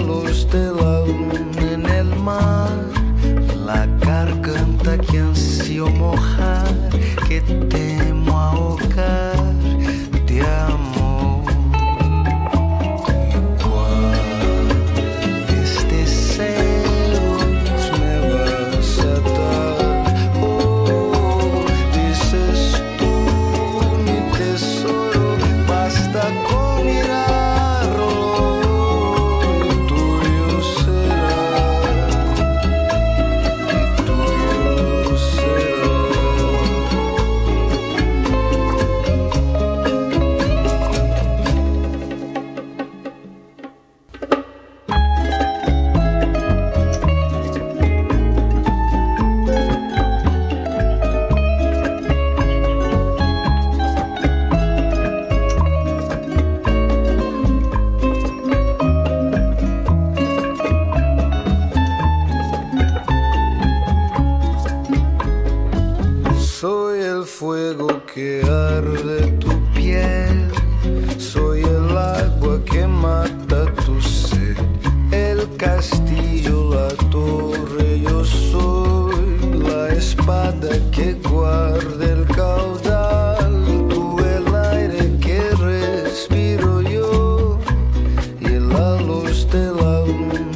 luz de la luna en el mar, la garganta que ansío mojar, que temo ahogar de amor. Igual deseos me vas a dar, oh, dices tú, mi tesoro, basta con mirarlo y tuyo será, y tuyo será. Soy el fuego que arde tu piel, soy el agua que mata tu sed, el castillo, la torre, yo soy la espada que guarda el caudal, tú el aire que respiro yo y la luz de la luna